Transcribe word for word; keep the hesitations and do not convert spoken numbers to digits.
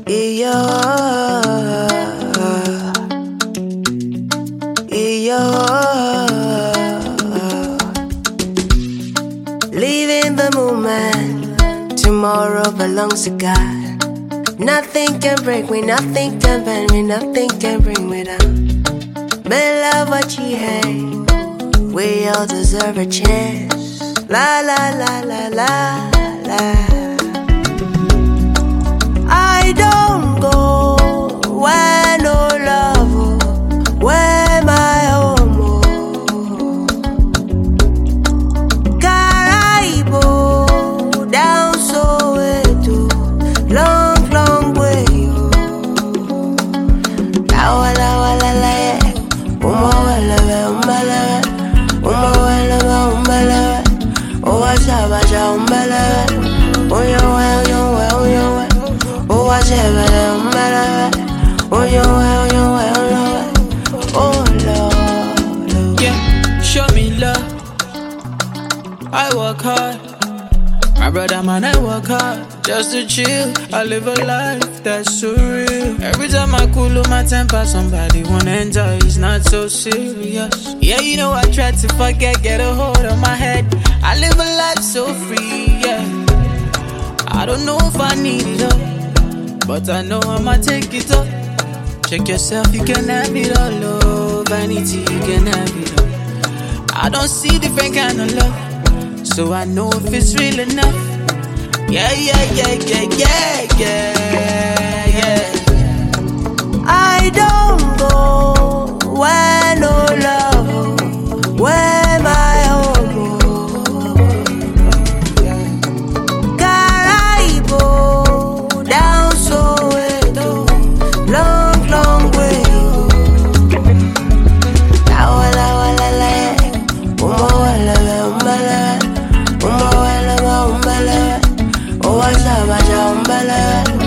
Yeah, yeah. Leaving the moment, tomorrow belongs to God. Nothing can break me, nothing can bend me, nothing can bring me down. May love what you hate, we all deserve a chance. La la la la la la. I don't go where no love, where my home. Caraibo down Soweto, long long way. La wala wala la, uma wala umbala, uma wala umbala, oh washa washa umbala, oh yo oh yo oh yo. Oh, I said, oh, yo, oh, yo, oh, Lord. Yeah, show me love. I work hard. My brother, man, I work hard. Just to chill. I live a life that's surreal. Every time I cool on my temper, somebody wanna enjoy. It's not so serious. Yeah, you know, I try to forget, get a hold on my head. I live a life so free, yeah. I don't know if I need it all, but I know I'ma take it up. Check yourself, you can have it all, oh. Vanity, you can have it all. I don't see different kind of love, so I know if it's real enough. Yeah, yeah, yeah, yeah, yeah, yeah, yeah. I don't go where no love, where my home. Caraibo down Soweto, long, long way. La wala wala la, uma wala umbala, uma wala umbala, oh washa washa umbala.